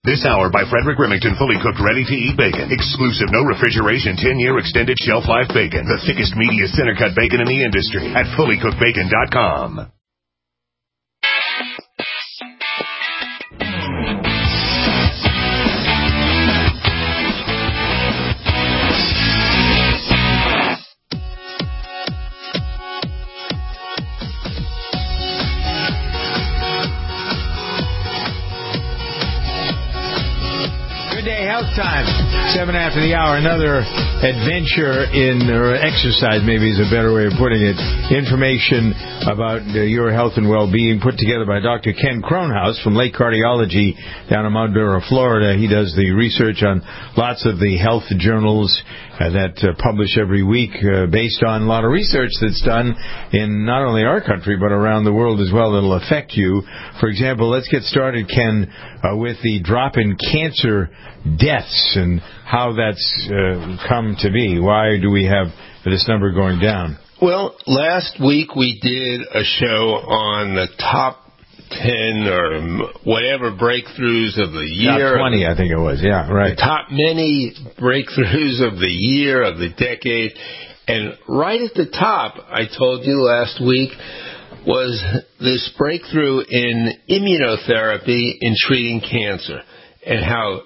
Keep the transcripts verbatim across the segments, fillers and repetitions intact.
This hour by Frederick Remington, fully cooked, ready-to-eat bacon. Exclusive, no refrigeration, ten-year extended shelf life bacon. The thickest, meatiest, center-cut bacon in the industry at fully cooked bacon dot com. Health Time, seven after the hour. Another adventure in, or exercise maybe is a better way of putting it, information about uh, your health and well-being put together by Doctor Ken Kronhaus from Lake Cardiology down in Mount Dora, Florida. He does the research on lots of the health journals uh, that uh, publish every week uh, based on a lot of research that's done in not only our country but around the world as well that'll affect you. For example, let's get started, Ken, uh, with the drop in cancer deaths and how that's uh, come to be. Why do we have this number going down? Well, last week we did a show on the top ten or whatever breakthroughs of the year. Top twenty, I think it was. Yeah, right. The top many breakthroughs of the year, of the decade. And right at the top, I told you last week, was this breakthrough in immunotherapy in treating cancer. And how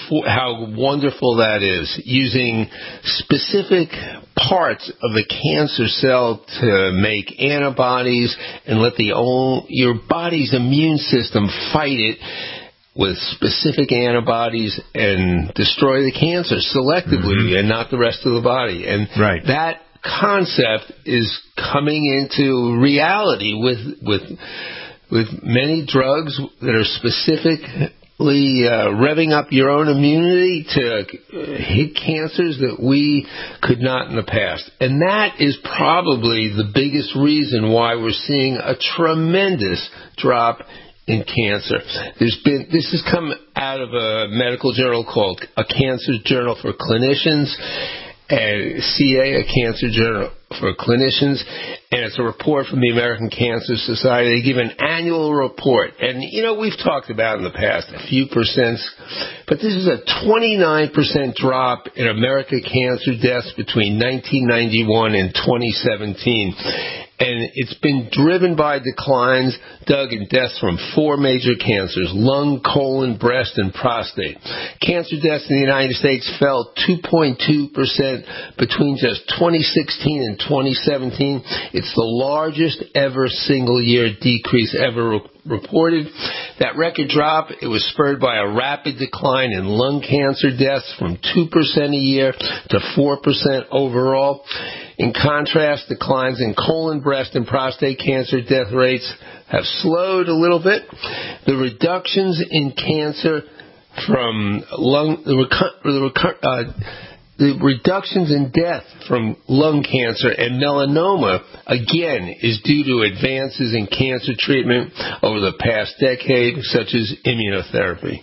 how wonderful that is, using specific parts of the cancer cell to make antibodies and let the own, your body's immune system fight it with specific antibodies and destroy the cancer selectively, mm-hmm. and not the rest of the body. And right. that concept is coming into reality with with with many drugs that are specific. Uh, revving up your own immunity to hit cancers that we could not in the past. And that is probably the biggest reason why we're seeing a tremendous drop in cancer. There's been, this has come out of a medical journal called A Cancer Journal for Clinicians, and C A, a Cancer Journal for Clinicians, and it's a report from the American Cancer Society. They give an annual report, and you know, we've talked about in the past a few percents, but this is a twenty-nine percent drop in American cancer deaths between nineteen ninety-one and twenty seventeen. And it's been driven by declines, Doug, in deaths from four major cancers: lung, colon, breast, and prostate. Cancer deaths in the United States fell two point two percent between just twenty sixteen and twenty seventeen. It's the largest ever single-year decrease ever re- reported. That record drop, it was spurred by a rapid decline in lung cancer deaths from two percent a year to four percent overall. In contrast, declines in colon, breast, and prostate cancer death rates have slowed a little bit. The reductions in cancer from lung, the, recu- the, recu- uh, the reductions in death from lung cancer and melanoma, again, is due to advances in cancer treatment over the past decade, such as immunotherapy.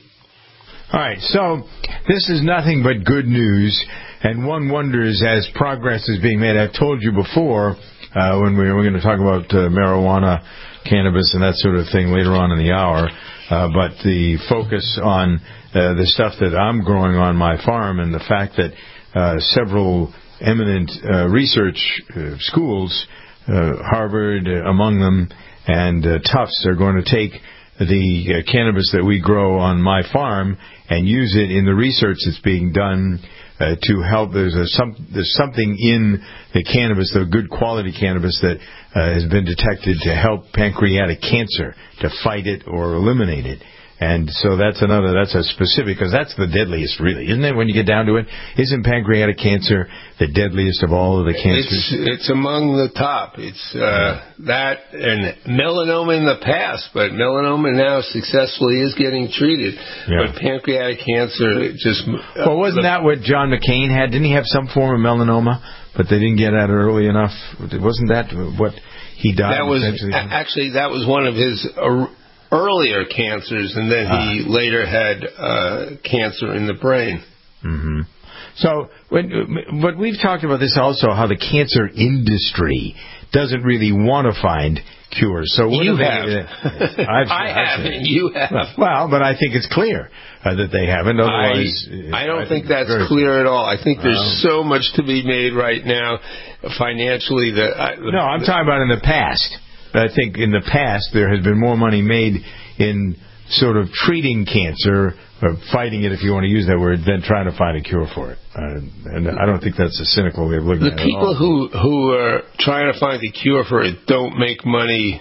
All right, so this is nothing but good news, and one wonders as progress is being made. I've told you before uh, when we were going to talk about uh, marijuana, cannabis, and that sort of thing later on in the hour, uh, but the focus on uh, the stuff that I'm growing on my farm and the fact that uh, several eminent uh, research uh, schools, uh, Harvard uh, among them, and uh, Tufts are going to take the uh, cannabis that we grow on my farm and use it in the research that's being done uh, to help. There's, a, some, there's something in the cannabis, the good quality cannabis, that uh, has been detected to help pancreatic cancer, to fight it or eliminate it. And so that's another, that's a specific, because that's the deadliest, really, isn't it, when you get down to it? Isn't pancreatic cancer the deadliest of all of the cancers? It's, it's among the top. It's uh, that and melanoma in the past, but melanoma now successfully is getting treated. Yeah. But pancreatic cancer just... Uh, well, wasn't that what John McCain had? Didn't he have some form of melanoma, but they didn't get at it early enough? Wasn't that what he died? That was actually, that was one of his... Uh, earlier cancers, and then he ah. later had uh, cancer in the brain. Mm-hmm. So, when, but we've talked about this also, how the cancer industry doesn't really want to find cures. So what you they, have. uh, I've, I I've haven't. You have. Well, but I think it's clear uh, that they haven't. Otherwise, I, I don't I think, think that's clear at all. I think there's well, so much to be made right now financially that. I, the, no, I'm talking about in the past. I think in the past there has been more money made in sort of treating cancer, or fighting it, if you want to use that word, than trying to find a cure for it. Uh, and I don't think that's a cynical way of looking the at it. The people who who are trying to find a cure for it don't make money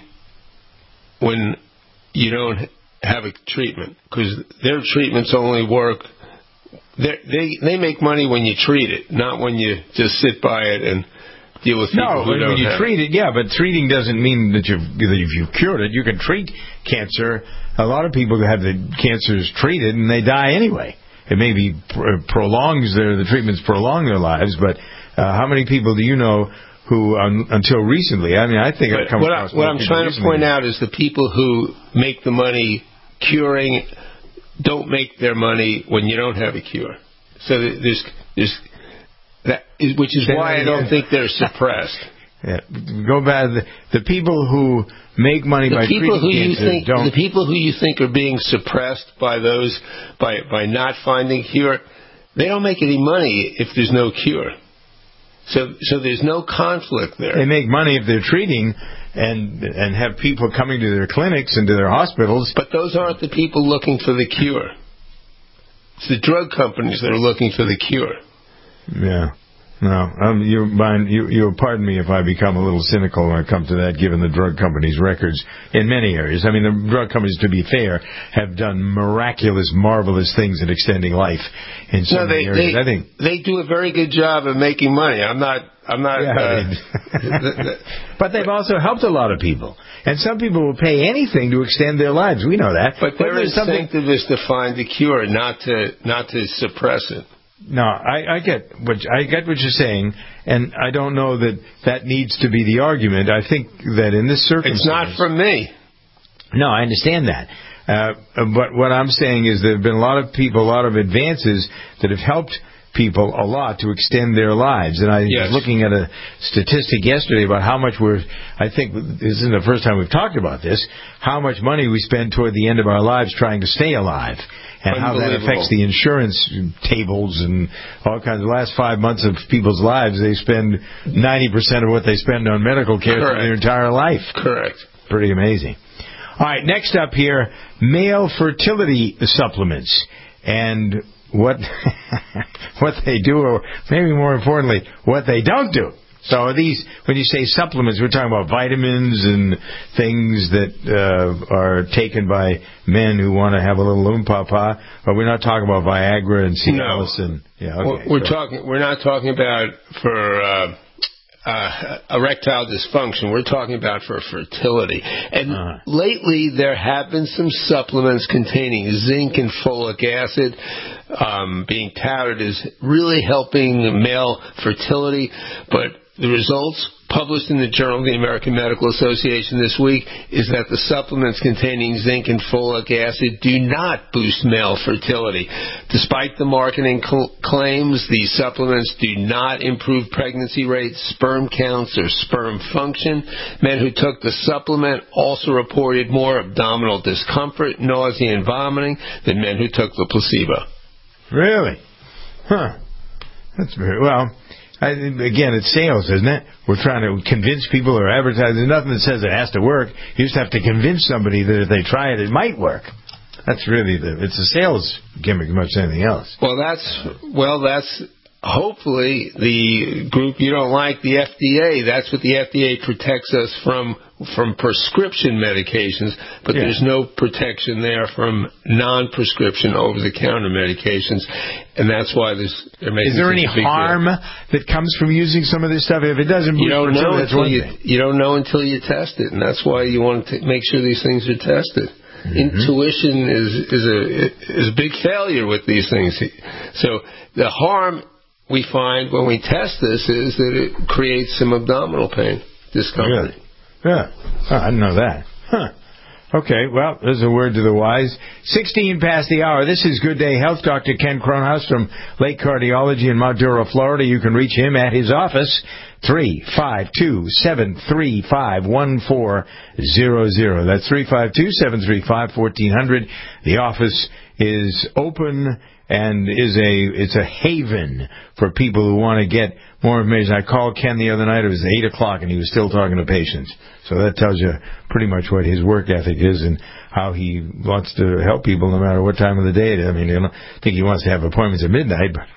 when you don't have a treatment, because their treatments only work. They they make money when you treat it, not when you just sit by it and deal with people no, who when, don't when you have treat it, yeah, but treating doesn't mean that you've that if you've cured it. You can treat cancer. A lot of people have the cancers treated and they die anyway. It maybe pr- prolongs their the treatments prolong their lives, but uh, how many people do you know who um, until recently? I mean, I think I've come what across. I, what I'm trying recently. to point out is the people who make the money curing don't make their money when you don't have a cure. So there's there's that, is, which is why I don't think they're suppressed. Yeah. Go back. The, the people who make money the by people treating who you cancer think don't. The people who you think are being suppressed by those by by not finding cure, they don't make any money if there's no cure. So so there's no conflict there. They make money if they're treating and and have people coming to their clinics and to their hospitals. But those aren't the people looking for the cure. It's the drug companies that are looking for the cure. Yeah. No, um, you, mind, you, you'll pardon me if I become a little cynical when it comes to that, given the drug companies' records in many areas. I mean, the drug companies, to be fair, have done miraculous, marvelous things in extending life in so no, many they, areas. They, I think they do a very good job of making money. I'm not. I'm not. Yeah, uh, I mean, but they've also helped a lot of people, and some people will pay anything to extend their lives. We know that. But their incentive is to find the cure, not to not to suppress it. No, I, I get what I get what you're saying, and I don't know that that needs to be the argument. I think that in this circumstance, it's not from me. No, I understand that. Uh, but what I'm saying is there have been a lot of people, a lot of advances that have helped people a lot to extend their lives. And I yes. was looking at a statistic yesterday about how much we're, I think this isn't the first time we've talked about this, how much money we spend toward the end of our lives trying to stay alive. And how that affects the insurance tables and all kinds. The last five months of people's lives, they spend ninety percent of what they spend on medical care for their entire life. Correct. Pretty amazing. All right, next up here, male fertility supplements and what what they do, or maybe more importantly, what they don't do. So are these, when you say supplements, we're talking about vitamins and things that uh, are taken by men who want to have a little oompah-pah, but we're not talking about Viagra and Cialis no. and yeah. Okay, we're talking. We're not talking about for. Uh, Uh, erectile dysfunction. We're talking about for fertility. And uh-huh. lately there have been some supplements containing zinc and folic acid um, being touted as really helping male fertility, but the results published in the Journal of the American Medical Association this week is that the supplements containing zinc and folic acid do not boost male fertility. Despite the marketing cl- claims, these supplements do not improve pregnancy rates, sperm counts, or sperm function. Men who took the supplement also reported more abdominal discomfort, nausea, and vomiting than men who took the placebo. Really? Huh. That's very well. I, again, it's sales, isn't it? We're trying to convince people or advertise. There's nothing that says it has to work. You just have to convince somebody that if they try it, it might work. That's really the, it's a sales gimmick as much as anything else. Well, that's, well, that's hopefully the group you don't like, the F D A. That's what the F D A protects us from, from prescription medications, but yeah. there's no protection there from non-prescription over-the-counter medications, and that's why there's, they're making. Is there any big harm deal. that comes from using some of this stuff? If it doesn't, you don't know that's until one you thing. you don't know until you test it, and that's why you want to make sure these things are tested. Mm-hmm. Intuition is is a is a big failure with these things. So the harm we find when we test this is that it creates some abdominal pain, discomfort. Really? Yeah, oh, I didn't know that. Huh. Okay, well, there's a word to the wise. sixteen past the hour. This is Good Day Health. Doctor Ken Cronhaus from Lake Cardiology in Mount Dora, Florida. You can reach him at his office, three five two, seven three five, one four zero zero. That's three five two, seven three five, one four zero zero. The office is open and is a it's a haven for people who want to get more information. I called Ken the other night. It was eight o'clock, and he was still talking to patients. So that tells you pretty much what his work ethic is and how he wants to help people no matter what time of the day. I mean, I don't think he wants to have appointments at midnight, but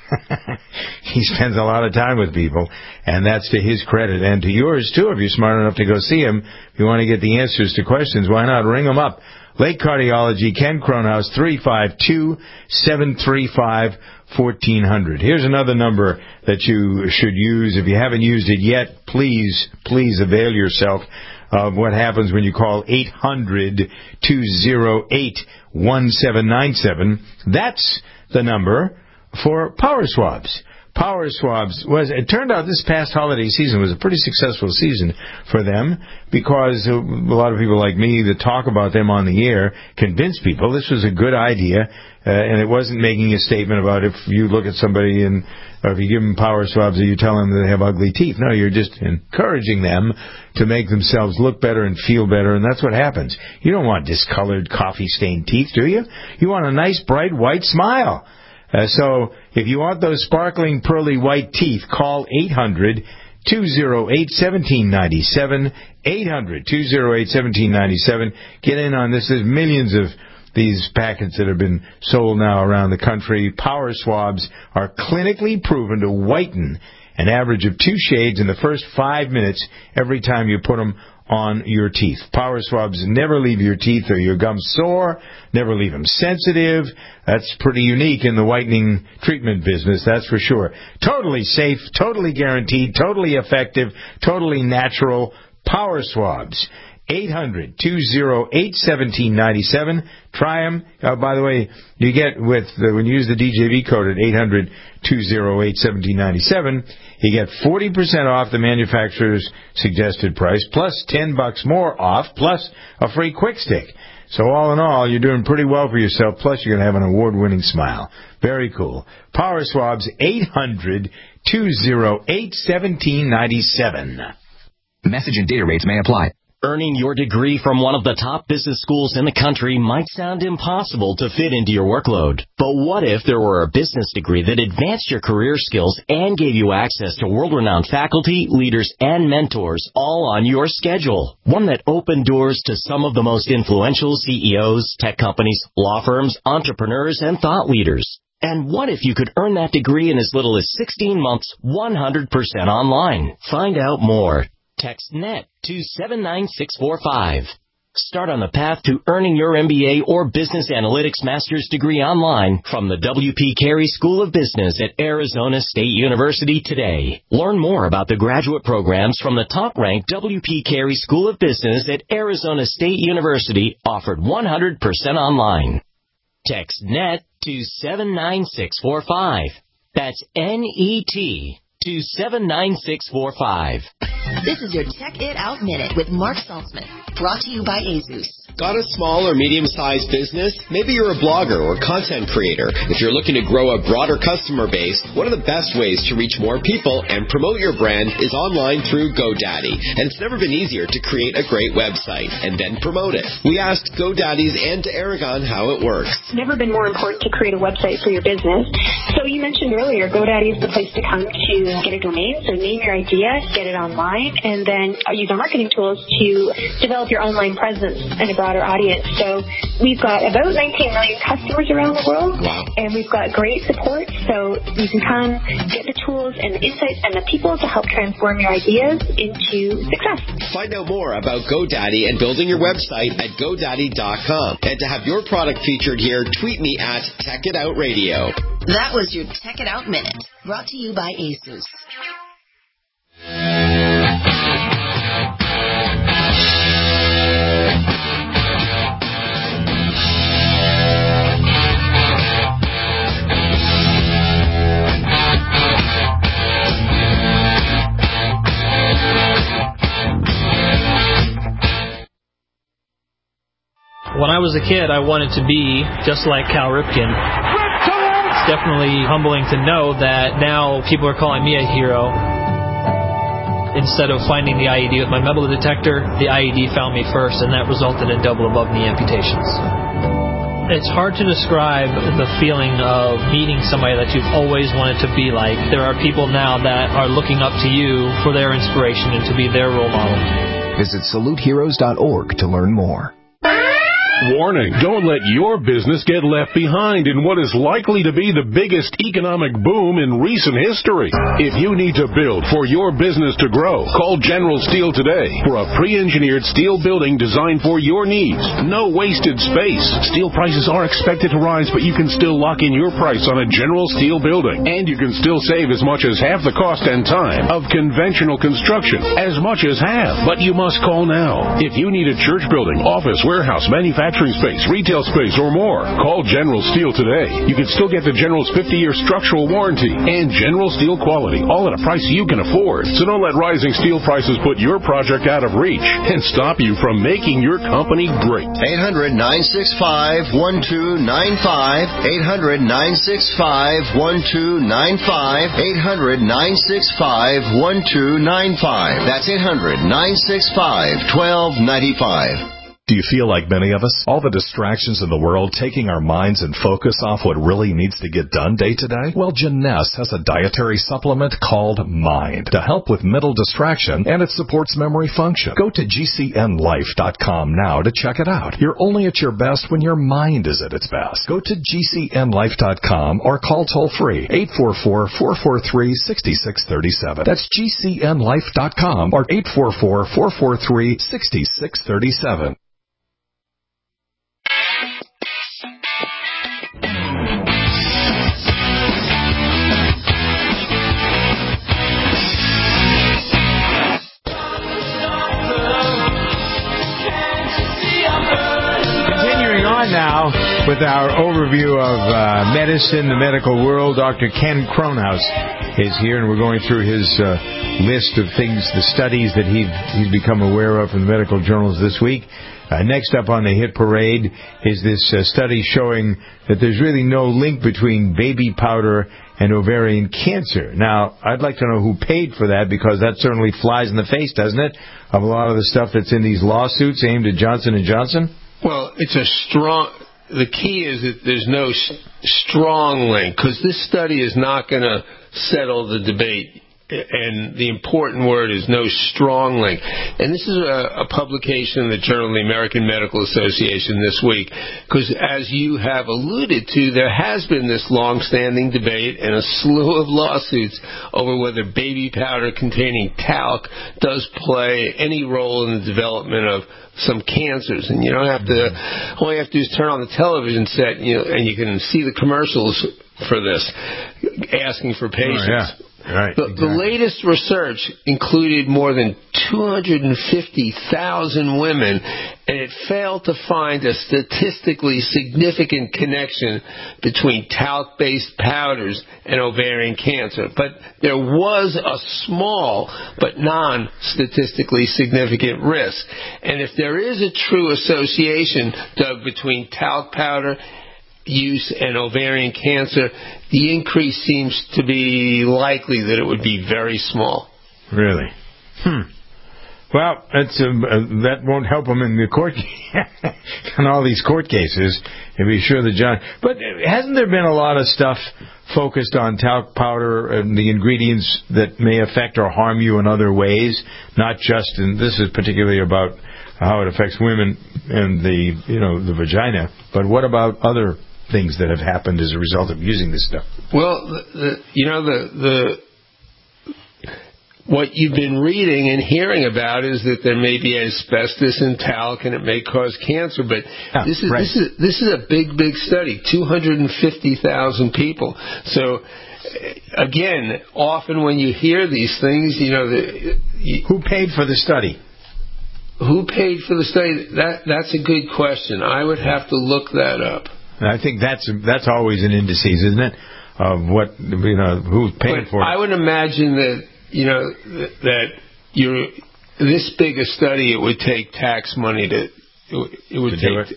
he spends a lot of time with people, and that's to his credit and to yours, too, if you're smart enough to go see him. If you want to get the answers to questions, why not ring him up? Lake Cardiology, Ken Cronhaus, three five two, seven three five, one four zero zero. Here's another number that you should use. If you haven't used it yet, please, please avail yourself of what happens when you call eight hundred, two oh eight, one seven nine seven. That's the number for Power Swabs. Power Swabs was, it turned out this past holiday season was a pretty successful season for them because a lot of people like me that talk about them on the air convinced people this was a good idea, uh, and it wasn't making a statement about if you look at somebody and or if you give them Power Swabs or you tell them that they have ugly teeth. No, you're just encouraging them to make themselves look better and feel better, and that's what happens. You don't want discolored, coffee-stained teeth, do you? You want a nice, bright, white smile. Uh, so if you want those sparkling, pearly white teeth, call eight hundred, two oh eight, one seven nine seven, eight hundred, two oh eight, one seven nine seven. Get in on this. There's millions of these packets that have been sold now around the country. Power Swabs are clinically proven to whiten an average of two shades in the first five minutes every time you put them on your teeth. Power Swabs never leave your teeth or your gums sore, never leave them sensitive. That's pretty unique in the whitening treatment business, that's for sure. Totally safe, totally guaranteed, totally effective, totally natural. Power Swabs. eight hundred, two oh eight, one seven nine seven. Try them. Uh, by the way, you get with the, when you use the D J V code at eight hundred, two oh eight, one seven nine seven, you get forty percent off the manufacturer's suggested price, plus ten bucks more off, plus a free quick stick. So all in all, you're doing pretty well for yourself, plus you're going to have an award-winning smile. Very cool. Power Swabs, eight hundred, two oh eight, one seven nine seven. Message and data rates may apply. Earning your degree from one of the top business schools in the country might sound impossible to fit into your workload. But what if there were a business degree that advanced your career skills and gave you access to world-renowned faculty, leaders, and mentors all on your schedule? One that opened doors to some of the most influential C E Os, tech companies, law firms, entrepreneurs, and thought leaders. And what if you could earn that degree in as little as sixteen months, one hundred percent online? Find out more. Text NET to seven nine six four five. Start on the path to earning your M B A or Business Analytics Master's degree online from the W P Carey School of Business at Arizona State University today. Learn more about the graduate programs from the top-ranked W P Carey School of Business at Arizona State University, offered one hundred percent online. Text NET to seven nine six four five. That's N E T to seven nine six four five. This is your Check It Out Minute with Mark Saltzman, brought to you by ASUS. Got a small or medium-sized business? Maybe you're a blogger or content creator. If you're looking to grow a broader customer base, one of the best ways to reach more people and promote your brand is online through GoDaddy. And it's never been easier to create a great website and then promote it. We asked GoDaddy's Ann de Aragon how it works. It's never been more important to create a website for your business. So you mentioned earlier, GoDaddy is the place to come to get a domain. So name your idea, get it online, and then use our marketing tools to develop your online presence and a broader audience. So we've got about nineteen million customers around the world. Wow. And we've got great support. So you can come get the tools and the insights and the people to help transform your ideas into success. Find out more about GoDaddy and building your website at GoDaddy dot com. And to have your product featured here, tweet me at Tech It Out Radio. That was your Tech It Out Minute, brought to you by ASUS. I was a kid, I wanted to be just like Cal Ripken. It's definitely humbling to know that now people are calling me a hero. Instead of finding the I E D with my metal detector, the I E D found me first, and that resulted in double above knee amputations. It's hard to describe the feeling of meeting somebody that you've always wanted to be like. There are people now that are looking up to you for their inspiration and to be their role model. Visit salute heroes dot org to learn more. Warning, don't let your business get left behind in what is likely to be the biggest economic boom in recent history. If you need to build for your business to grow, call General Steel today for a pre-engineered steel building designed for your needs. No wasted space. Steel prices are expected to rise, but you can still lock in your price on a General Steel building. And you can still save as much as half the cost and time of conventional construction. As much as half. But you must call now. If you need a church building, office, warehouse, manufacturing space, retail space, or more, call General Steel today. You can still get the General's fifty-year structural warranty and General Steel quality, all at a price you can afford. So don't let rising steel prices put your project out of reach and stop you from making your company great. eight hundred, nine six five, one two nine five, eight hundred, nine six five, one two nine five, eight hundred, nine six five, one two nine five. That's eight hundred, nine six five, one two nine five. Do you feel like many of us? All the distractions in the world taking our minds and focus off what really needs to get done day to day? Well, Jeunesse has a dietary supplement called Mind to help with mental distraction, and it supports memory function. Go to G C N life dot com now to check it out. You're only at your best when your mind is at its best. Go to G C N life dot com or call toll-free eight four four, four four three, six six three seven. That's G C N life dot com or eight four four, four four three, six six three seven. Now, with our overview of uh, medicine, the medical world, Doctor Ken Kronhaus is here, and we're going through his uh, list of things, the studies that he, he's become aware of in the medical journals this week. Uh, next up on the hit parade is this uh, study showing that there's really no link between baby powder and ovarian cancer. Now, I'd like to know who paid for that, because that certainly flies in the face, doesn't it, of a lot of the stuff that's in these lawsuits aimed at Johnson and Johnson? Well, it's a strong... The key is that there's no strong link, because this study is not going to settle the debate. And the important word is no strong link. And this is a, a publication in the Journal of the American Medical Association this week, because as you have alluded to, there has been this long-standing debate and a slew of lawsuits over whether baby powder containing talc does play any role in the development of some cancers. And you don't have to, all you have to do is turn on the television set, you know, and you can see the commercials for this, asking for patients. Oh, yeah. Right, the, exactly. the latest research included more than two hundred fifty thousand women, and it failed to find a statistically significant connection between talc-based powders and ovarian cancer. But there was a small but non-statistically significant risk. And if there is a true association, Doug, between talc powder use and ovarian cancer, the increase seems to be likely that it would be very small. Really? Hmm. Well, that's, uh, that won't help them in the court in all these court cases. To be sure that John. But hasn't there been a lot of stuff focused on talc powder and the ingredients that may affect or harm you in other ways? Not just, and this is particularly about how it affects women and the, you know, the vagina. But what about other things that have happened as a result of using this stuff? Well, the, the, you know, the the what you've been reading and hearing about is that there may be asbestos in talc and it may cause cancer. But oh, this is right. this is this is a big, big study, two hundred fifty thousand people. So again, often when you hear these things, you know, the, you, who paid for the study? Who paid for the study? That that's a good question. I would have to look that up. I think that's that's always an indices, isn't it, of what, you know, who's paying but for it. I would imagine that, you know, that you're this big a study, it would take tax money to it would to take do it.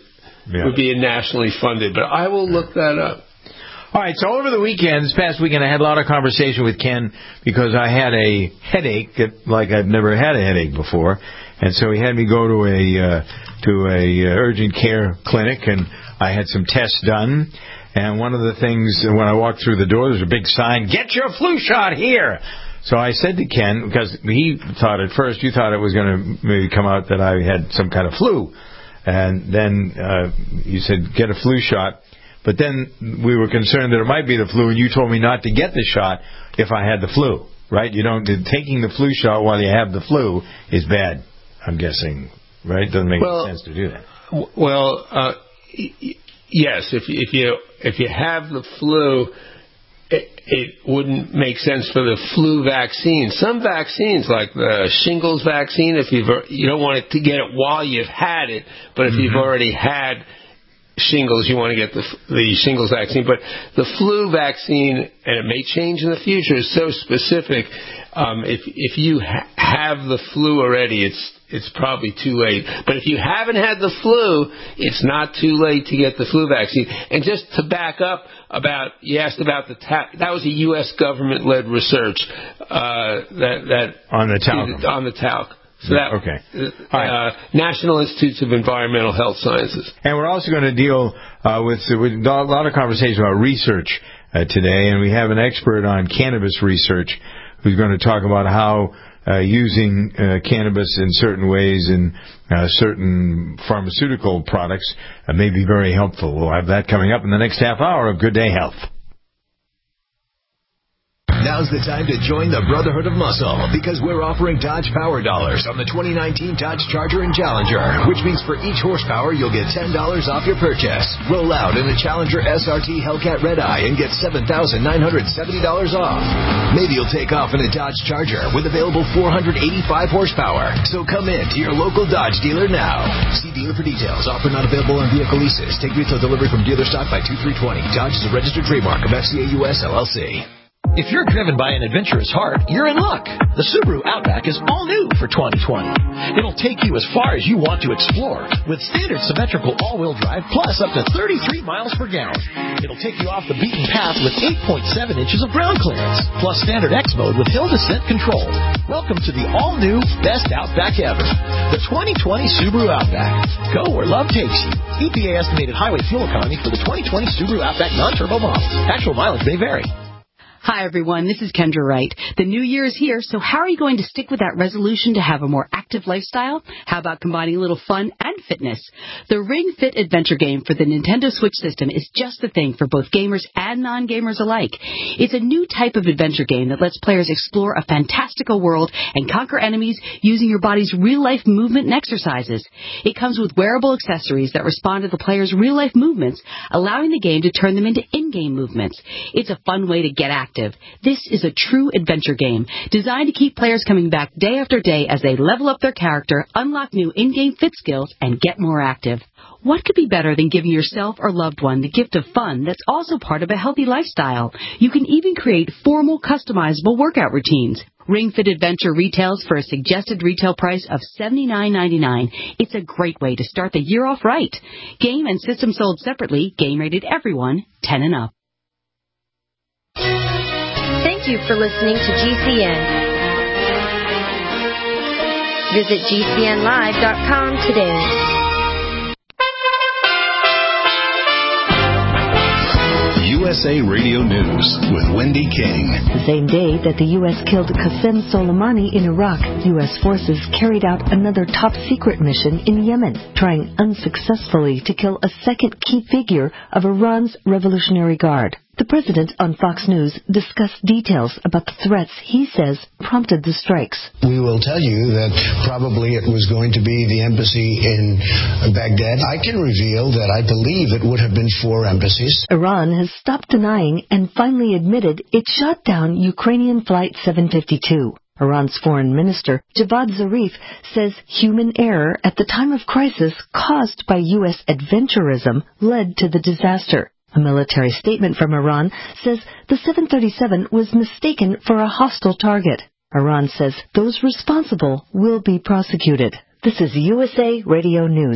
yeah. would be nationally funded. But I will look that up. All right, so over the weekend, this past weekend, I had a lot of conversation with Ken because I had a headache that, like I've never had a headache before, and so he had me go to a uh, to a uh, urgent care clinic, and I had some tests done. And one of the things, when I walked through the door, there's a big sign, "Get your flu shot here." So I said to Ken, because he thought at first, you thought it was going to maybe come out that I had some kind of flu, and then uh, you said, "Get a flu shot." But then we were concerned that it might be the flu, and you told me not to get the shot if I had the flu, right? You don't, taking the flu shot while you have the flu is bad, I'm guessing, right? Doesn't make well, any sense to do that. Well, uh, yes, if you, if you if you have the flu, it, it wouldn't make sense for the flu vaccine. Some vaccines, like the shingles vaccine, if you've you don't want it to get it while you've had it, but if mm-hmm. you've already had shingles, you want to get the the shingles vaccine. But the flu vaccine, and it may change in the future, is so specific. Um, if if you ha- have the flu already, it's it's probably too late. But if you haven't had the flu, it's not too late to get the flu vaccine. And just to back up about, you asked about the ta- that was a U S government-led research uh, that that on the talc on the talc. So that, okay. Uh, right. uh, National Institutes of Environmental Health Sciences. And we're also going to deal uh, with, with a lot of conversation about research uh, today, and we have an expert on cannabis research who's going to talk about how uh, using uh, cannabis in certain ways in uh, certain pharmaceutical products uh, may be very helpful. We'll have that coming up in the next half hour of Good Day Health. Now's the time to join the Brotherhood of Muscle, because we're offering Dodge Power Dollars on the twenty nineteen Dodge Charger and Challenger, which means for each horsepower, you'll get ten dollars off your purchase. Roll out in the Challenger S R T Hellcat Red Eye and get seven thousand nine hundred seventy dollars off. Maybe you'll take off in a Dodge Charger with available four hundred eighty-five horsepower. So come in to your local Dodge dealer now. See dealer for details. Offer not available on vehicle leases. Take retail delivery from dealer stock by two three twenty. Dodge is a registered trademark of F C A U S L L C. If you're driven by an adventurous heart, you're in luck. The Subaru Outback is all new for twenty twenty. It'll take you as far as you want to explore with standard symmetrical all-wheel drive plus up to thirty-three miles per gallon. It'll take you off the beaten path with eight point seven inches of ground clearance plus standard X mode with hill descent control. Welcome to the all-new best Outback ever, the twenty twenty Subaru Outback. Go where love takes you. E P A estimated highway fuel economy for the twenty twenty Subaru Outback non-turbo model. Actual mileage may vary. Hi, everyone. This is Kendra Wright. The new year is here, so how are you going to stick with that resolution to have a more active lifestyle? How about combining a little fun and fitness? The Ring Fit adventure game for the Nintendo Switch system is just the thing for both gamers and non-gamers alike. It's a new type of adventure game that lets players explore a fantastical world and conquer enemies using your body's real-life movement and exercises. It comes with wearable accessories that respond to the player's real-life movements, allowing the game to turn them into in-game movements. It's a fun way to get active. This is a true adventure game designed to keep players coming back day after day as they level up their character, unlock new in-game fit skills, and get more active. What could be better than giving yourself or loved one the gift of fun that's also part of a healthy lifestyle? You can even create formal, customizable workout routines. Ring Fit Adventure retails for a suggested retail price of seventy-nine ninety-nine. It's a great way to start the year off right. Game and system sold separately. Game rated everyone, ten and up. Thank you for listening to G C N. Visit G C N live dot com today. U S A Radio News with Wendy King. The same day that the U S killed Qasem Soleimani in Iraq, U S forces carried out another top-secret mission in Yemen, trying unsuccessfully to kill a second key figure of Iran's Revolutionary Guard. The president on Fox News discussed details about the threats he says prompted the strikes. We will tell you that probably it was going to be the embassy in Baghdad. I can reveal that I believe it would have been four embassies. Iran has stopped denying and finally admitted it shot down Ukrainian Flight seven fifty-two. Iran's foreign minister, Javad Zarif, says human error at the time of crisis caused by U S adventurism led to the disaster. A military statement from Iran says the seven thirty-seven was mistaken for a hostile target. Iran says those responsible will be prosecuted. This is U S A Radio News.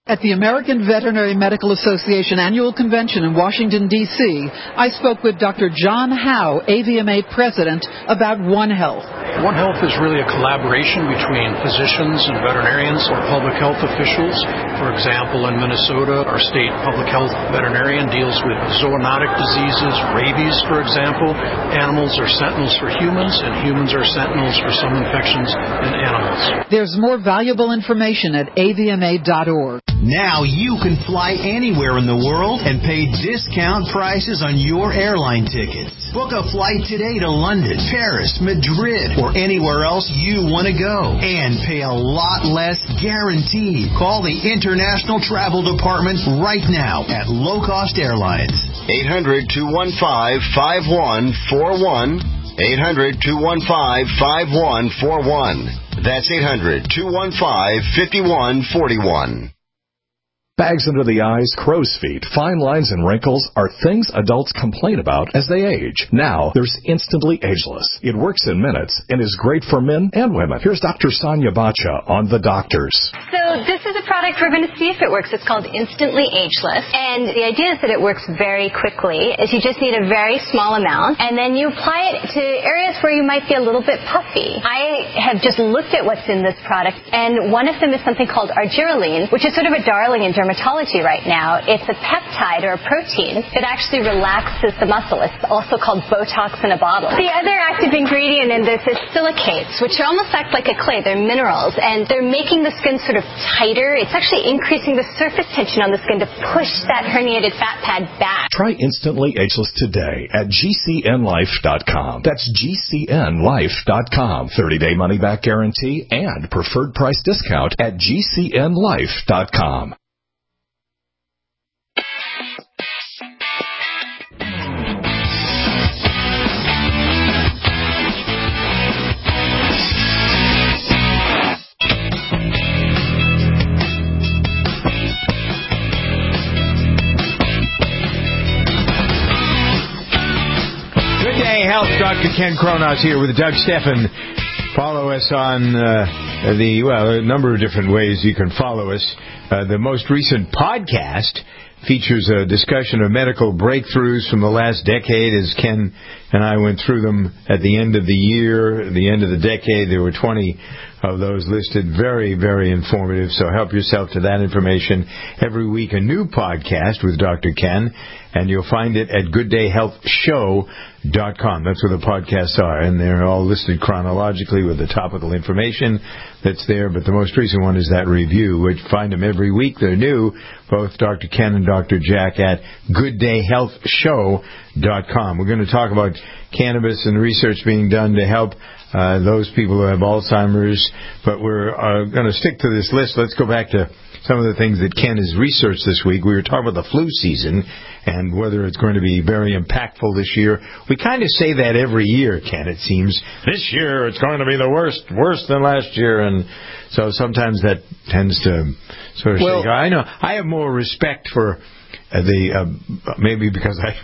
At the American Veterinary Medical Association Annual Convention in Washington, D C, I spoke with Doctor John Howe, A V M A President, about One Health. One Health is really a collaboration between physicians and veterinarians or public health officials. For example, in Minnesota, our state public health veterinarian deals with zoonotic diseases, rabies, for example. Animals are sentinels for humans, and humans are sentinels for some infections in animals. There's more valuable information at A V M A dot org. Now you can fly anywhere in the world and pay discount prices on your airline tickets. Book a flight today to London, Paris, Madrid, or anywhere else you want to go and pay a lot less guaranteed. Call the International Travel Department right now at Low Cost Airlines. eight hundred, two one five, five one four one. eight hundred, two one five, five one four one. That's eight hundred, two one five, five one four one. Bags under the eyes, crow's feet, fine lines, and wrinkles are things adults complain about as they age. Now, there's Instantly Ageless. It works in minutes and is great for men and women. Here's Doctor Sonia Bacha on The Doctors. So this is a product we're going to see if it works. It's called Instantly Ageless. And the idea is that it works very quickly. Is you just need a very small amount, and then you apply it to areas where you might be a little bit puffy. I have just looked at what's in this product, and one of them is something called argireline, which is sort of a darling in dermatology right now. It's a peptide or a protein that actually relaxes the muscle. It's also called Botox in a bottle. The other active ingredient in this is silicates, which almost act like a clay. They're minerals, and they're making the skin sort of tighter. It's actually increasing the surface tension on the skin to push that herniated fat pad back. Try Instantly Ageless today at G C N life dot com. That's G C N life dot com. thirty-day money-back guarantee and preferred price discount at G C N life dot com. Health, Doctor Ken Kronos here with Doug Steffen. Follow us on uh, the, well, a number of different ways you can follow us. Uh, the most recent podcast features a discussion of medical breakthroughs from the last decade, as Ken and I went through them at the end of the year, at the end of the decade. There were twenty of those listed. Very, very informative, so help yourself to that information. Every week, a new podcast with Doctor Ken, and you'll find it at good day health show dot com. That's where the podcasts are, and they're all listed chronologically with the topical information that's there. But the most recent one is that review, which find them every week. They're new, both Doctor Ken and Doctor Jack at good day health show dot com. We're going to talk about cannabis and research being done to help uh, those people who have Alzheimer's, but we're uh, going to stick to this list. Let's go back to some of the things that Ken has researched this week. We were talking about the flu season and whether it's going to be very impactful this year. We kind of say that every year, Ken, it seems. This year it's going to be the worst, worse than last year. And so sometimes that tends to sort of well, shake. I know. I have more respect for uh, the, uh, maybe because I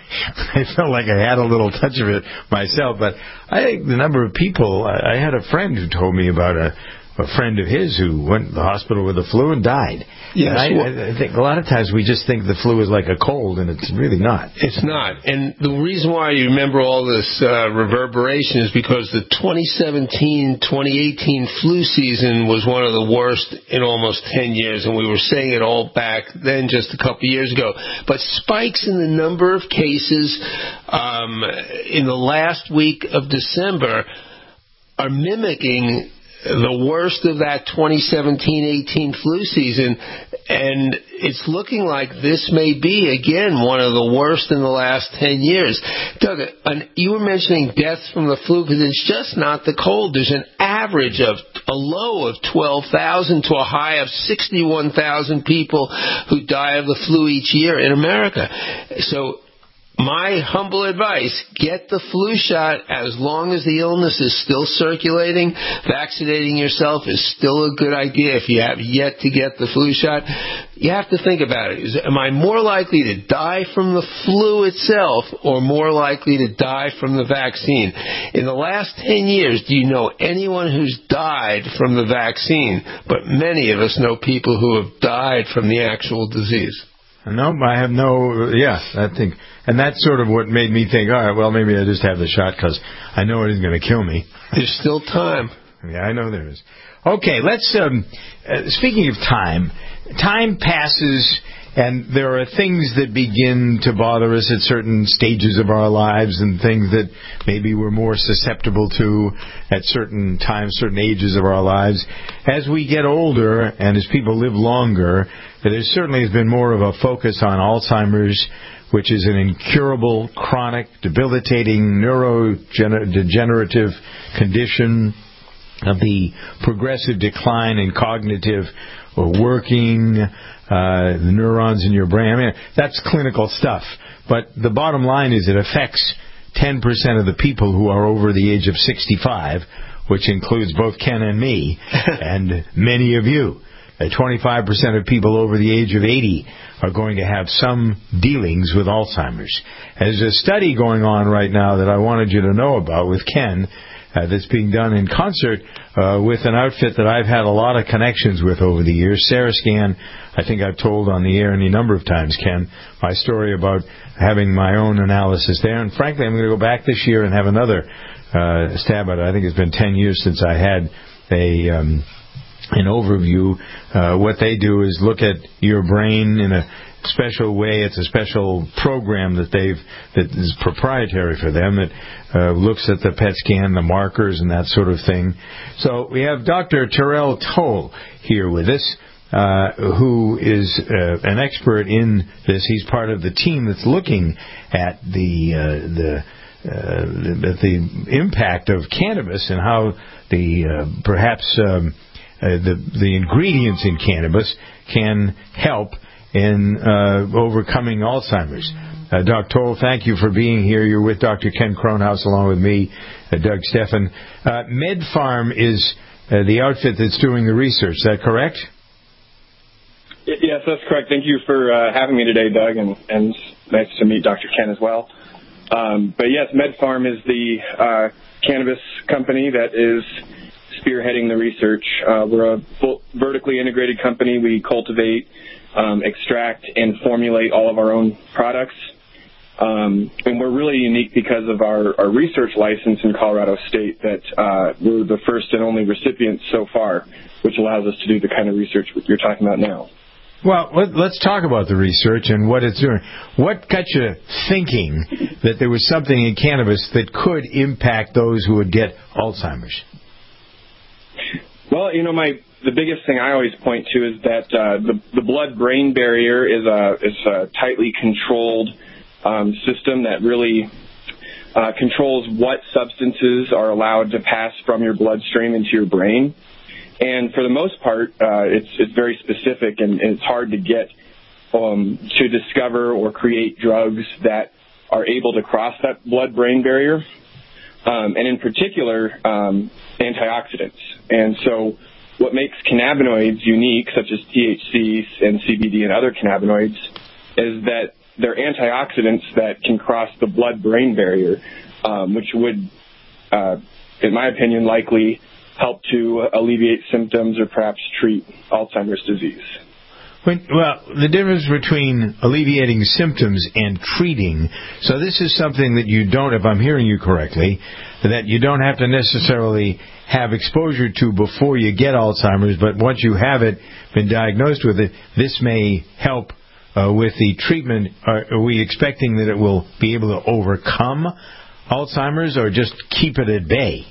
I felt like I had a little touch of it myself. But I think the number of people, I, I had a friend who told me about a, a friend of his who went to the hospital with the flu and died. Yes, I, well, I think a lot of times we just think the flu is like a cold, and it's really not. It's not. And the reason why you remember all this uh, reverberation is because the twenty seventeen twenty eighteen flu season was one of the worst in almost ten years, and we were saying it all back then just a couple years ago. But spikes in the number of cases um, in the last week of December are mimicking the worst of that twenty seventeen eighteen flu season, and it's looking like this may be, again, one of the worst in the last ten years. Doug, you were mentioning deaths from the flu because it's just not the cold. There's an average of a low of twelve thousand to a high of sixty-one thousand people who die of the flu each year in America. So my humble advice, get the flu shot as long as the illness is still circulating. Vaccinating yourself is still a good idea if you have yet to get the flu shot. you have to think about it. Is, am I more likely to die from the flu itself or more likely to die from the vaccine? In the last ten years, do you know anyone who's died from the vaccine? But many of us know people who have died from the actual disease. No, I have no, yeah, I think, and that's sort of what made me think, all right, well, maybe I just have the shot because I know it isn't going to kill me. There's still time. Yeah, I know there is. Okay, let's, um, uh, speaking of time, time passes and there are things that begin to bother us at certain stages of our lives and things that maybe we're more susceptible to at certain times, certain ages of our lives. As we get older and as people live longer, there certainly has been more of a focus on Alzheimer's, which is an incurable, chronic, debilitating, neurodegenerative condition of the progressive decline in cognitive or working, uh, the neurons in your brain. I mean, that's clinical stuff. But the bottom line is it affects ten percent of the people who are over the age of sixty-five, which includes both Ken and me, and many of you. Uh, twenty-five percent of people over the age of eighty are going to have some dealings with Alzheimer's. There's a study going on right now that I wanted you to know about with Ken, Uh, that's being done in concert uh, with an outfit that I've had a lot of connections with over the years. Sarascan, I think I've told on the air any number of times, Ken, my story about having my own analysis there. And frankly, I'm going to go back this year and have another uh, stab at it. I think it's been ten years since I had a um, an overview. Uh, what they do is look at your brain in a special way. It's a special program that they've that is proprietary for them that uh, looks at the P E T scan, the markers, and that sort of thing. So we have Doctor Terrell Toll here with us, uh, who is uh, an expert in this. He's part of the team that's looking at the uh, the, uh, the the impact of cannabis and how the uh, perhaps um, uh, the the ingredients in cannabis can help in uh, overcoming Alzheimer's. Uh, Doctor Toll, thank you for being here. You're with Doctor Ken Kronhaus along with me, uh, Doug Steffen. Uh, MedPharm is uh, the outfit that's doing the research. Is that correct? Yes, that's correct. Thank you for uh, having me today, Doug, and, and nice to meet Doctor Ken as well. Um, but yes, MedPharm is the uh, cannabis company that is spearheading the research. Uh, we're a full, vertically integrated company. We cultivate, um, extract, and formulate all of our own products. Um, and we're really unique because of our, our research license in Colorado State that uh, we're the first and only recipients so far, which allows us to do the kind of research you're talking about now. Well, let's talk about the research and what it's doing. What got you thinking that there was something in cannabis that could impact those who would get Alzheimer's? Well, you know, my the biggest thing I always point to is that uh, the, the blood-brain barrier is a, is a tightly controlled um, system that really uh, controls what substances are allowed to pass from your bloodstream into your brain. And for the most part, uh, it's it's very specific, and, and it's hard to get um, to discover or create drugs that are able to cross that blood-brain barrier, um, and in particular, um, antioxidants. And so what makes cannabinoids unique, such as T H C and C B D and other cannabinoids, is that they're antioxidants that can cross the blood-brain barrier, um, which would, uh, in my opinion, likely help to alleviate symptoms or perhaps treat Alzheimer's disease. When, well, the difference between alleviating symptoms and treating, so this is something that you don't, if I'm hearing you correctly, that you don't have to necessarily have exposure to before you get Alzheimer's, but once you have it, been diagnosed with it, this may help uh, with the treatment. Are, are we expecting that it will be able to overcome Alzheimer's or just keep it at bay?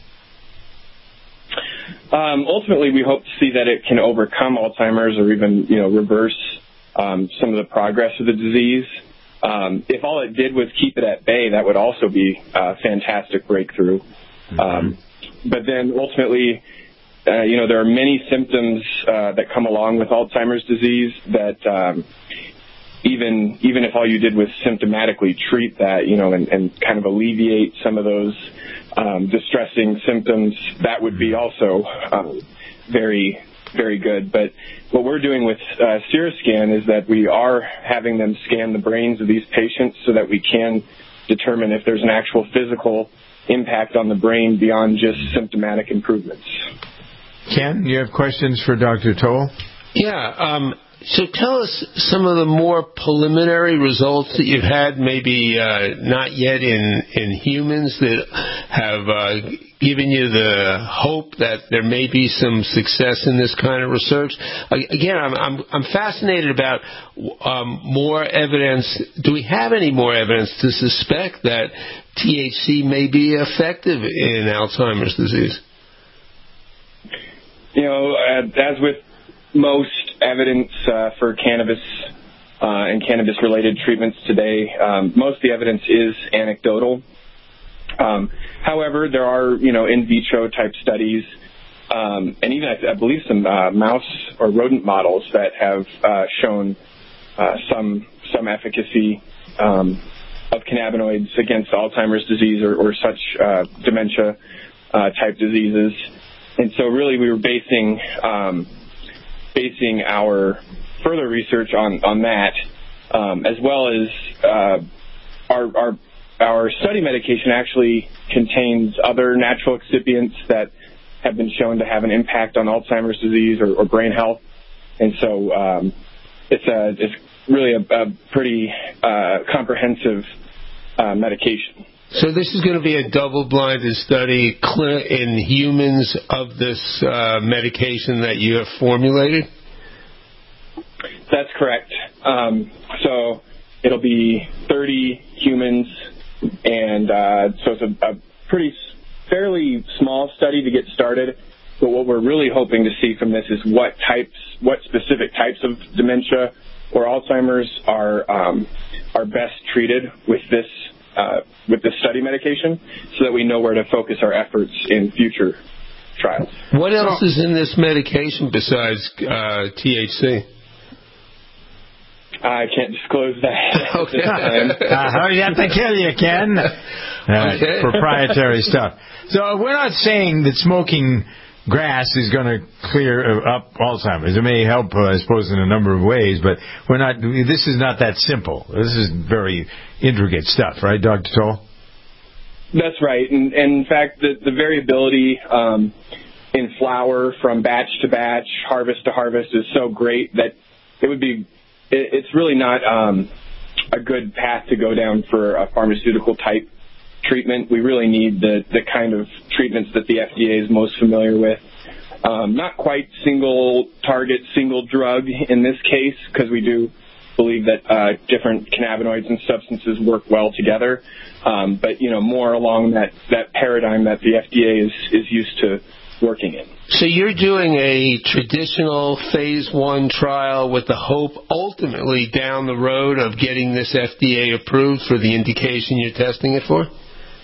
Um, ultimately, we hope to see that it can overcome Alzheimer's or even, you know, reverse um, some of the progress of the disease. Um, if all it did was keep it at bay, that would also be a fantastic breakthrough. Mm-hmm. Um, but then ultimately, uh, you know, there are many symptoms uh, that come along with Alzheimer's disease that um, even even if all you did was symptomatically treat that, you know, and, and kind of alleviate some of those um, distressing symptoms, that would be also um, very very good. But what we're doing with uh, SeroScan is that we are having them scan the brains of these patients so that we can determine if there's an actual physical impact on the brain beyond just symptomatic improvements. Ken, you have questions for Doctor Toll? Yeah. Um, so tell us some of the more preliminary results that you've had, maybe uh, not yet in, in humans, that have uh, given you the hope that there may be some success in this kind of research. Again, I'm, I'm, I'm fascinated about um, more evidence. Do we have any more evidence to suspect that T H C may be effective in Alzheimer's disease? You know, as with most evidence uh, for cannabis uh, and cannabis-related treatments today, um, most of the evidence is anecdotal. Um, however, there are, you know, in vitro type studies, um, and even I, I believe some uh, mouse or rodent models that have uh, shown uh, some some efficacy um, of cannabinoids against Alzheimer's disease or, or such uh, dementia uh, type diseases. And so, really, we were basing um, basing our further research on on that, um, as well as uh, our our Our study medication actually contains other natural excipients that have been shown to have an impact on Alzheimer's disease or, or brain health, and so um, it's a it's really a, a pretty uh, comprehensive uh, medication. So this is going to be a double-blinded study in humans of this uh, medication that you have formulated? That's correct. Um, so it'll be thirty humans. And uh, so it's a, a pretty fairly small study to get started. But what we're really hoping to see from this is what types, what specific types of dementia or Alzheimer's are um, are best treated with this uh, with this study medication, so that we know where to focus our efforts in future trials. What else is in this medication besides uh, T H C? I can't disclose that. Okay. uh, hurry up to kill you, Ken. Uh, okay. Proprietary stuff. So we're not saying that smoking grass is going to clear up Alzheimer's. It may help, uh, I suppose, in a number of ways, but we're not. This is not that simple. This is very intricate stuff, right, Doctor Toll? That's right. And, and in fact, the, the variability um, in flower from batch to batch, harvest to harvest is so great that it would be it's really not um, a good path to go down for a pharmaceutical type treatment. We really need the, the kind of treatments that the F D A is most familiar with. Um, not quite single target, single drug in this case, because we do believe that uh, different cannabinoids and substances work well together. Um, but, you know, more along that, that paradigm that the F D A is, is used to working in. So you're doing a traditional phase one trial with the hope ultimately down the road of getting this F D A approved for the indication you're testing it for?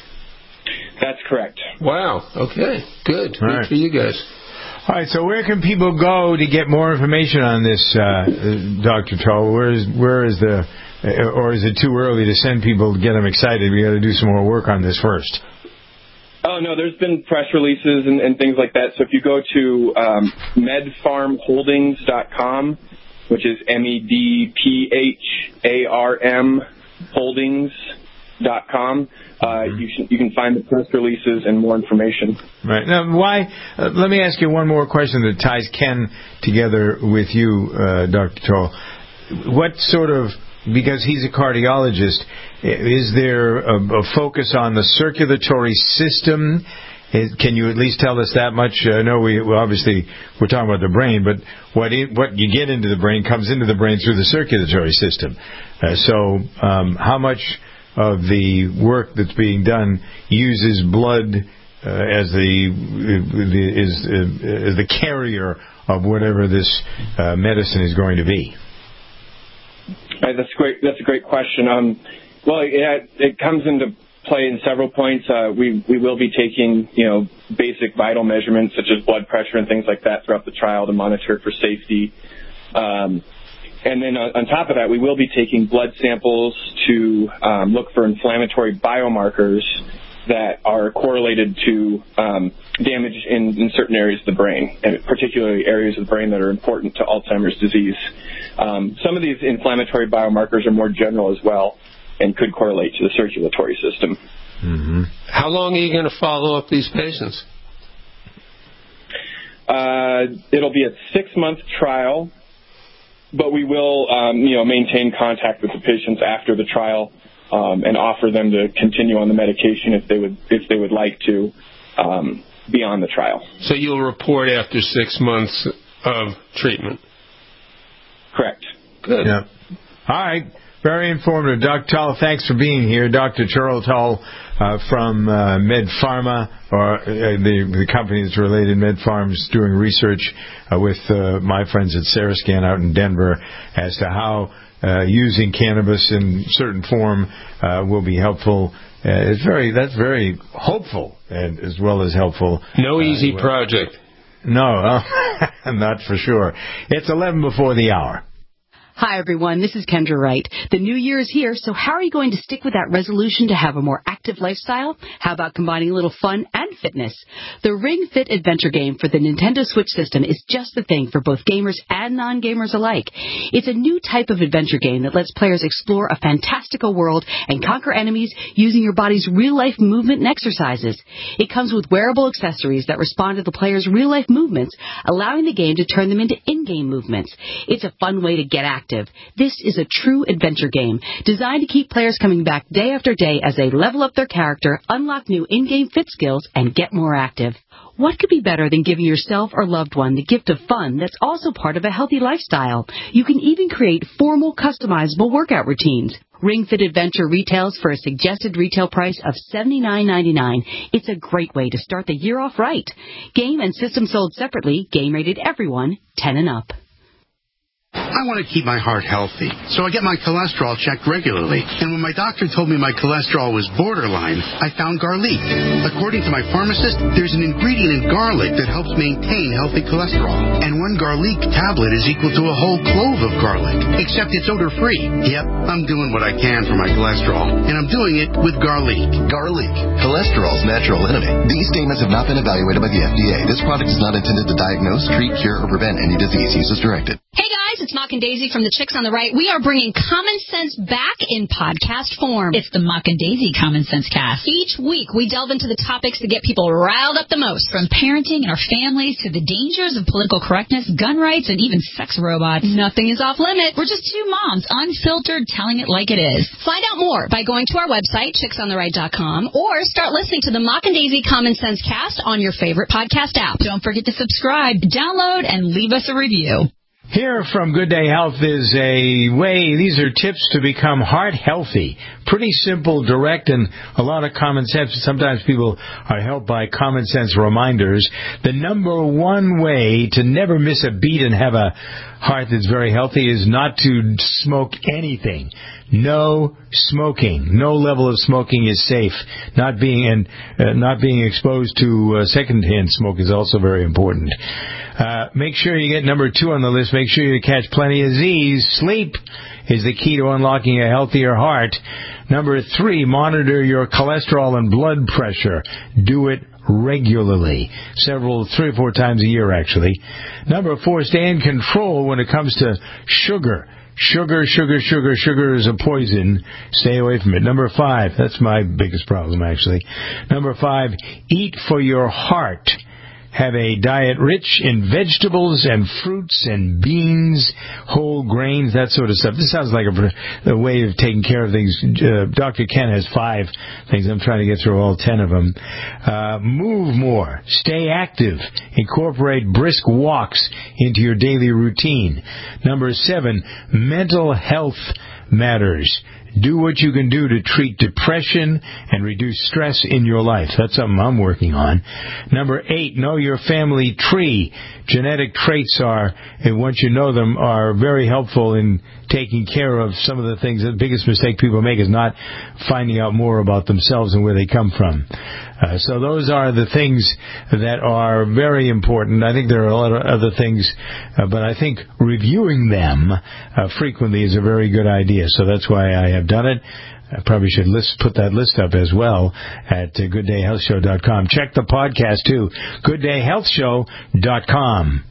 That's correct. Wow. Okay. Good. All Good right. for you guys. All right. So where can people go to get more information on this, uh, Doctor Toll? Where is where is the, or is it too early to send people to get them excited? We got to do some more work on this first. Oh, no, there's been press releases and, and things like that. So if you go to um, medfarm holdings dot com, which is M E D P H A R M holdings dot com, uh, mm-hmm. you, should, you can find the press releases and more information. Right. Now, why? Uh, let me ask you one more question that ties Ken together with you, uh, Doctor Toll. What sort of, because he's a cardiologist, is there a, a focus on the circulatory system? Is, can you at least tell us that much? I know we well, obviously we're talking about the brain, but what it, what you get into the brain comes into the brain through the circulatory system. Uh, so um, how much of the work that's being done uses blood uh, as the, the is uh, as the carrier of whatever this uh, medicine is going to be? Right, that's great. That's a great question. Um, well, it, it comes into play in several points. Uh, we we will be taking, you know, basic vital measurements such as blood pressure and things like that throughout the trial to monitor for safety. Um, and then on, on top of that, we will be taking blood samples to um, look for inflammatory biomarkers that are correlated to um, damage in, in certain areas of the brain, and particularly areas of the brain that are important to Alzheimer's disease. Um, some of these inflammatory biomarkers are more general as well and could correlate to the circulatory system. Mm-hmm. How long are you going to follow up these patients? Uh, it'll be a six-month trial, but we will, um, you know, maintain contact with the patients after the trial um, and offer them to continue on the medication if they would, if they would like to um, be on the trial. So you'll report after six months of treatment. Correct. Good. Yeah. All right. Very informative. Doctor Tull, thanks for being here. Doctor Charles Tull uh, from uh, MedPharma, or uh, the, the company that's related, MedPharm, is doing research uh, with uh, my friends at Sarascan out in Denver as to how uh, using cannabis in certain form uh, will be helpful. Uh, it's very that's very hopeful and as well as helpful. No easy uh, project. No, uh, not for sure. It's eleven before the hour. Hi, everyone. This is Kendra Wright. The new year is here, so how are you going to stick with that resolution to have a more active lifestyle? How about combining a little fun and fitness? The Ring Fit adventure game for the Nintendo Switch system is just the thing for both gamers and non-gamers alike. It's a new type of adventure game that lets players explore a fantastical world and conquer enemies using your body's real-life movement and exercises. It comes with wearable accessories that respond to the player's real-life movements, allowing the game to turn them into in-game movements. It's a fun way to get active. This is a true adventure game designed to keep players coming back day after day as they level up their character, unlock new in-game fit skills, and get more active. What could be better than giving yourself or loved one the gift of fun that's also part of a healthy lifestyle? You can even create formal, customizable workout routines. Ring Fit Adventure retails for a suggested retail price of seventy-nine ninety-nine. It's a great way to start the year off right. Game and system sold separately. Game rated everyone, ten and up. I want to keep my heart healthy, so I get my cholesterol checked regularly. And when my doctor told me my cholesterol was borderline, I found garlic. According to my pharmacist, there's an ingredient in garlic that helps maintain healthy cholesterol. And one garlic tablet is equal to a whole clove of garlic, except it's odor-free. Yep, I'm doing what I can for my cholesterol, and I'm doing it with garlic. Garlic, cholesterol's natural enemy. These statements have not been evaluated by the F D A. This product is not intended to diagnose, treat, cure, or prevent any disease. Use as directed. Hey guys, it's Mock and Daisy from the Chicks on the Right. We are bringing common sense back in podcast form. It's the Mock and Daisy Common Sense Cast. Each week, we delve into the topics that get people riled up the most. From parenting and our families to the dangers of political correctness, gun rights, and even sex robots. Nothing is off limits. We're just two moms, unfiltered, telling it like it is. Find out more by going to our website, chicks on the right dot com, or start listening to the Mock and Daisy Common Sense Cast on your favorite podcast app. Don't forget to subscribe, download, and leave us a review. Here from Good Day Health is a way, these are tips to become heart healthy. Pretty simple, direct, and a lot of common sense. Sometimes people are helped by common sense reminders. The number one way to never miss a beat and have a heart that's very healthy is not to smoke anything. No smoking. No level of smoking is safe. Not being and uh, not being exposed to uh, secondhand smoke is also very important. Uh, make sure you get number two on the list. Make sure you catch plenty of Z's. Sleep is the key to unlocking a healthier heart. Number three, monitor your cholesterol and blood pressure. Do it regularly. Several, three or four times a year, actually. Number four, stay in control when it comes to sugar. Sugar, sugar, sugar, sugar is a poison. Stay away from it. Number five, that's my biggest problem, actually. Number five, eat for your heart. Have a diet rich in vegetables and fruits and beans, whole grains, that sort of stuff. This sounds like a, a way of taking care of things. Uh, Doctor Ken has five things. I'm trying to get through all ten of them. Uh, move more. Stay active. Incorporate brisk walks into your daily routine. Number seven, mental health matters. Do what you can do to treat depression and reduce stress in your life. That's something I'm working on. Number eight, know your family tree. Genetic traits are, and once you know them, are very helpful in taking care of some of the things. The biggest mistake people make is not finding out more about themselves and where they come from. Uh, so those are the things that are very important. I think there are a lot of other things, uh, but I think reviewing them uh, frequently is a very good idea. So that's why I have done it. I probably should list, put that list up as well at uh, good day health show dot com. Check the podcast, too, good day health show dot com.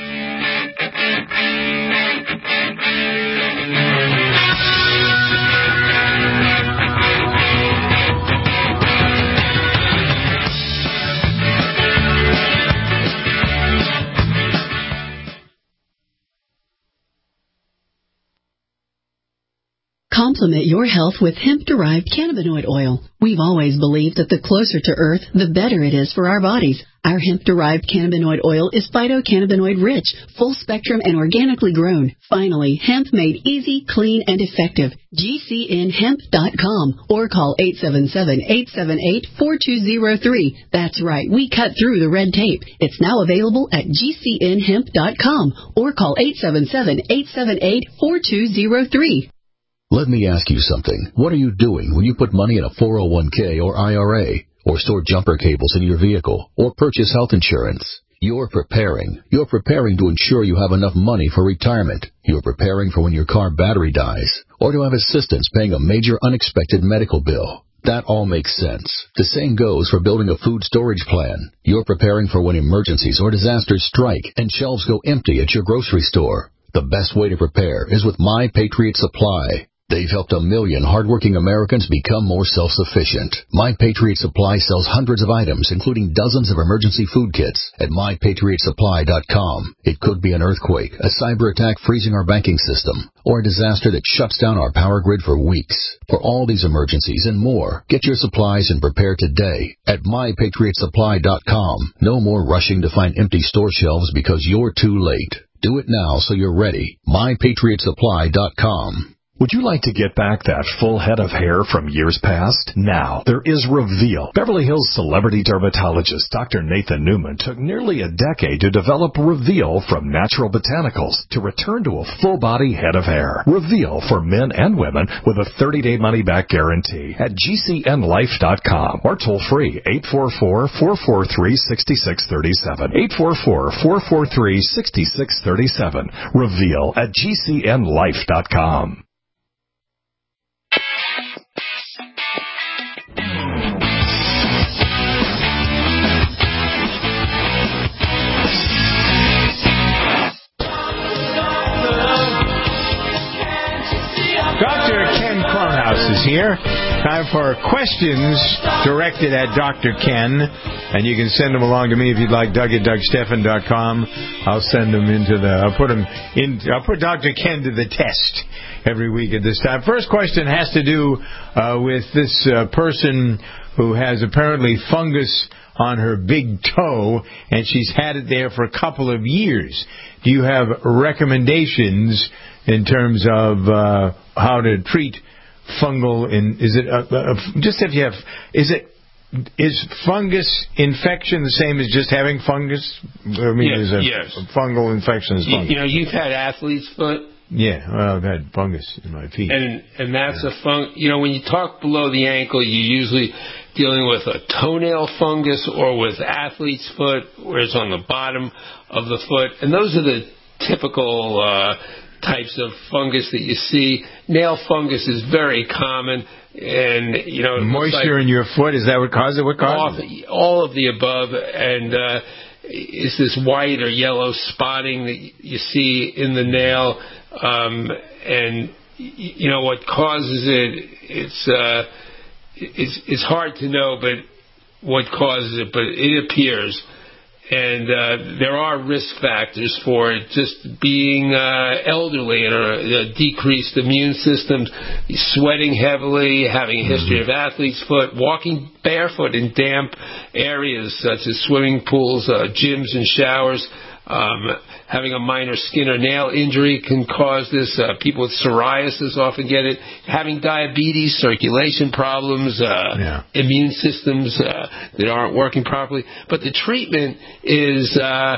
Complement your health with hemp-derived cannabinoid oil. We've always believed that the closer to Earth, the better it is for our bodies. Our hemp-derived cannabinoid oil is phytocannabinoid-rich, full-spectrum, and organically grown. Finally, hemp made easy, clean, and effective. G C N hemp dot com or call eight seven seven, eight seven eight, four two zero three. That's right, we cut through the red tape. It's now available at G C N hemp dot com or call eight seven seven, eight seven eight, four two zero three. Let me ask you something. What are you doing when you put money in a four oh one k or I R A, or store jumper cables in your vehicle, or purchase health insurance? You're preparing. You're preparing to ensure you have enough money for retirement. You're preparing for when your car battery dies, or to have assistance paying a major unexpected medical bill. That all makes sense. The same goes for building a food storage plan. You're preparing for when emergencies or disasters strike and shelves go empty at your grocery store. The best way to prepare is with My Patriot Supply. They've helped a million hardworking Americans become more self-sufficient. My Patriot Supply sells hundreds of items, including dozens of emergency food kits, at my patriot supply dot com. It could be an earthquake, a cyber attack freezing our banking system, or a disaster that shuts down our power grid for weeks. For all these emergencies and more, get your supplies and prepare today at my patriot supply dot com. No more rushing to find empty store shelves because you're too late. Do it now so you're ready. my patriot supply dot com. Would you like to get back that full head of hair from years past? Now, there is Reveal. Beverly Hills celebrity dermatologist Doctor Nathan Newman took nearly a decade to develop Reveal from natural botanicals to return to a full-body head of hair. Reveal for men and women with a thirty-day money-back guarantee at G C N life dot com or toll-free eight four four, four four three, six six three seven. eight four four, four four three, six six three seven. Reveal at G C N life dot com. Doctor Ken Cronhouse is here. Time for questions directed at Doctor Ken, and you can send them along to me if you'd like. Doug at Doug Stephan dot com. I'll send them into the. I'll put them in. I'll put Doctor Ken to the test every week at this time. First question has to do uh, with this uh, person who has apparently fungus on her big toe, and she's had it there for a couple of years. Do you have recommendations in terms of uh, how to treat fungal? In is it uh, uh, just if you have is it is fungus infection the same as just having fungus? I mean, yes, is a, yes. a fungal infection is fungus. You, you know, you've had athlete's foot. Yeah, well, I've had fungus in my feet. And and that's yeah. a fung. You know, when you talk below the ankle, you're usually dealing with a toenail fungus or with athlete's foot, where it's on the bottom of the foot. And those are the typical uh, types of fungus that you see. Nail fungus is very common. And, you know, moisture like in your foot, is that what causes it? What causes it? All of the above. And uh, it's this white or yellow spotting that you see in the nail. Um, and you know what causes it? It's uh, it's it's hard to know, but what causes it? But it appears, and uh, there are risk factors for it. Just being uh, elderly and a, a decreased immune system, sweating heavily, having a history of athlete's foot, walking barefoot in damp areas such as swimming pools, uh, gyms, and showers. Um, having a minor skin or nail injury can cause this. Uh, people with psoriasis often get it. Having diabetes, circulation problems, uh, yeah. immune systems uh, that aren't working properly. But the treatment is uh,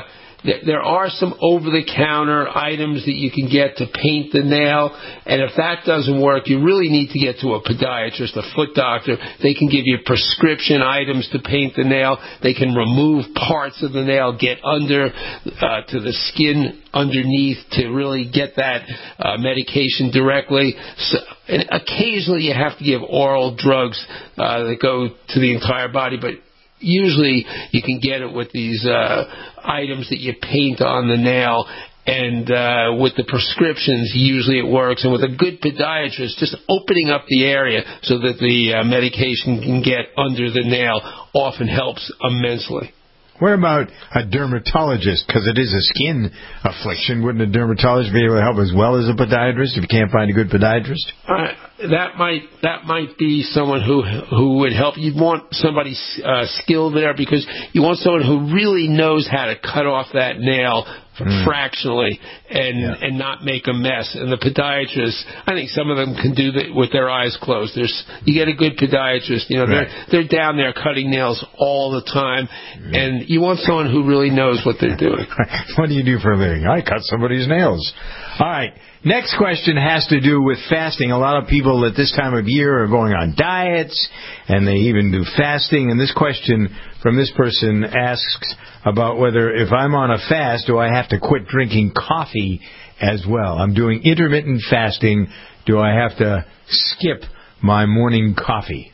There, there are some over-the-counter items that you can get to paint the nail, and if that doesn't work, you really need to get to a podiatrist, a foot doctor. They can give you prescription items to paint the nail. They can remove parts of the nail, get under uh, to the skin underneath to really get that uh, medication directly. So, and occasionally you have to give oral drugs uh, that go to the entire body, but usually you can get it with these uh, items that you paint on the nail. And uh, with the prescriptions, usually it works. And with a good podiatrist, just opening up the area so that the uh, medication can get under the nail often helps immensely. What about a dermatologist? Because it is a skin affliction. Wouldn't a dermatologist be able to help as well as a podiatrist if you can't find a good podiatrist? Uh, that might that might be someone who who would help. You'd want somebody uh, skilled there because you want someone who really knows how to cut off that nail Mm. fractionally and yeah. and not make a mess. And the podiatrist, I think some of them can do that with their eyes closed. There's you get a good podiatrist, you know, right. they're they're down there cutting nails all the time, yeah. and you want someone who really knows what they're doing. What do you do for a living? I cut somebody's nails. All right. Next question has to do with fasting. A lot of people at this time of year are going on diets, and they even do fasting. And this question from this person asks about whether if I'm on a fast, do I have to quit drinking coffee as well? I'm doing intermittent fasting. Do I have to skip my morning coffee?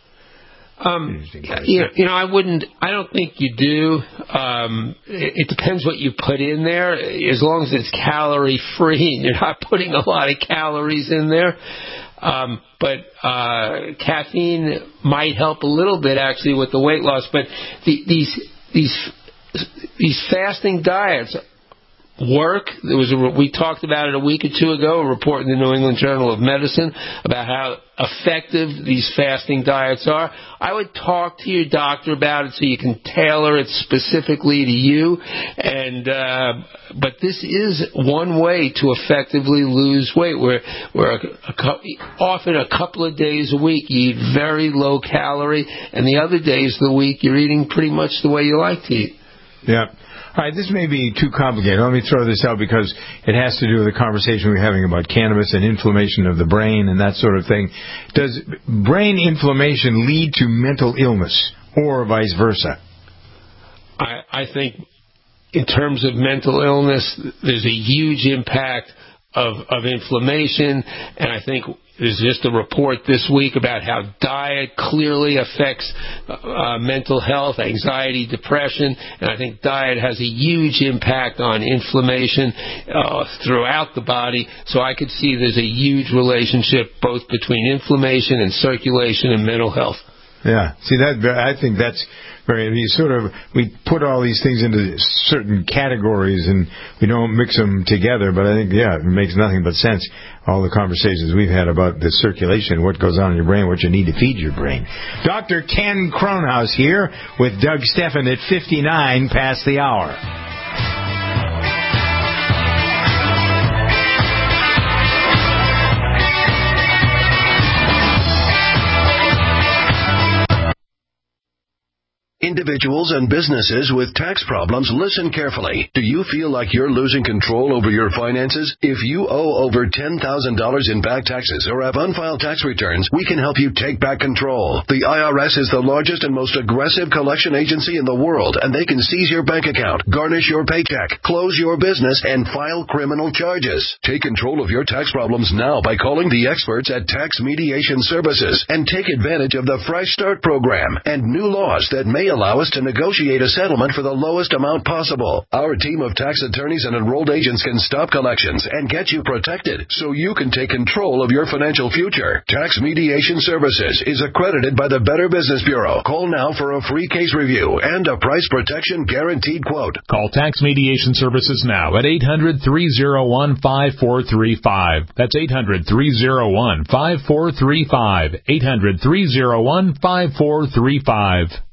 Um, you know, you know, I wouldn't. I don't think you do. Um, it, it depends what you put in there. As long as it's calorie free, and you're not putting a lot of calories in there. Um, but uh, caffeine might help a little bit actually with the weight loss. But the, these these these fasting diets work. There was a, we talked about it a week or two ago, a report in the New England Journal of Medicine about how effective these fasting diets are. I would talk to your doctor about it so you can tailor it specifically to you. And uh, but this is one way to effectively lose weight, where where a, a, often a couple of days a week you eat very low calorie, and the other days of the week you're eating pretty much the way you like to eat. Yeah. All right, this may be too complicated. Let me throw this out because it has to do with the conversation we're having about cannabis and inflammation of the brain and that sort of thing. Does brain inflammation lead to mental illness or vice versa? I, I think in terms of mental illness, there's a huge impact of, of inflammation, and I think there's just a report this week about how diet clearly affects uh, mental health, anxiety, depression, and I think diet has a huge impact on inflammation uh, throughout the body. So I could see there's a huge relationship both between inflammation and circulation and mental health. Yeah, see that I think that's very. You sort of we put all these things into certain categories and we don't mix them together. But I think yeah, it makes nothing but sense. All the conversations we've had about the circulation, what goes on in your brain, what you need to feed your brain. Doctor Ken Kronhaus here with Doug Steffen at fifty-nine past the hour. Individuals and businesses with tax problems, listen carefully. Do you feel like you're losing control over your finances? If you owe over ten thousand dollars in back taxes or have unfiled tax returns, we can help you take back control. The I R S is the largest and most aggressive collection agency in the world, and they can seize your bank account, garnish your paycheck, close your business, and file criminal charges. Take control of your tax problems now by calling the experts at Tax Mediation Services and take advantage of the Fresh Start program and new laws that may allow us to negotiate a settlement for the lowest amount possible. Our team of tax attorneys and enrolled agents can stop collections and get you protected so you can take control of your financial future. Tax Mediation Services is accredited by the Better Business Bureau. Call now for a free case review and a price protection guaranteed quote. Call Tax Mediation Services now at eight hundred, three oh one, five four three five. That's eight hundred, three oh one, five four three five. eight hundred, three oh one, five four three five.